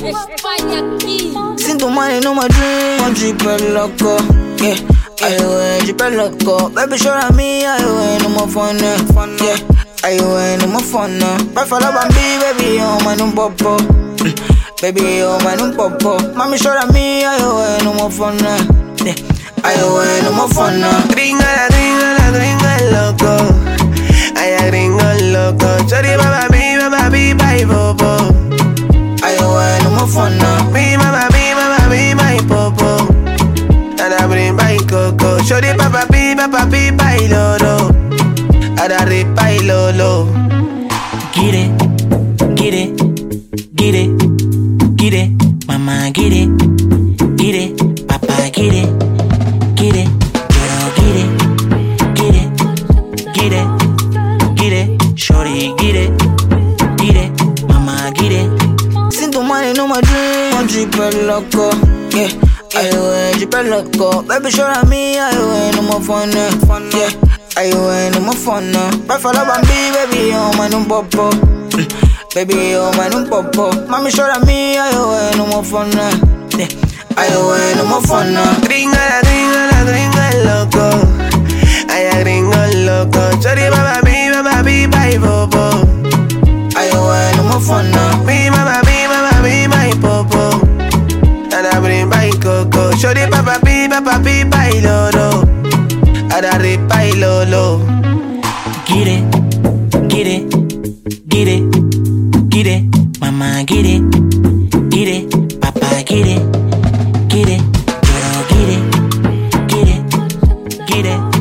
España aquí. Sin tu money no my dream. I'm super loco, yeah. Ay, güey, super loco. Baby, llora a mí, ay, güey, no me fone, yeah. Ay, güey, no me fone. Vai falar bambi, baby, oh, man, un popo. Baby, oh, man, un popo. Mami, llora a mí, ay, güey, no me fone, yeah. Ay, güey, no me fone. Gringa, la gringa es loco. Ay, la gringa es loco. Chori, mamá, mi, bye, bobo. Ay, güey, no me fone. Mi, mamá, mi, popo. Ana, brin, bye, coco. Chori, papi, bye, lolo. Ara, ripa y lolo. Get it, get it, get it, get it, mama, get it, papa, get it, girl, get it, get it, shorty, get it, mama, get it. Sin tu money no my dream. I'm super loco, yeah. Ay, güey, super loco. Baby, llora a mí, ay, güey, no me fone, yeah. Ay, güey, no me fone. Vai falar bambi, baby, oh, man, un popo. Baby, oh, man, un popo. Mami, llora a mí, ay, güey, no me fone, yeah. Ay, güey, no me fone. Gringa, la gringa es loco. Ay, la gringa es loco. Chori, mamá, mi, bye, bobo. Ay, güey, no me fone. Mi, mamá, mi, popo. Ana, brin, bye, coco. Chori, papi, bye, lolo. Ara, ripa y lolo. Get it, get it, get it, get it, mama, get it, papa, get it, girl, get it, get it.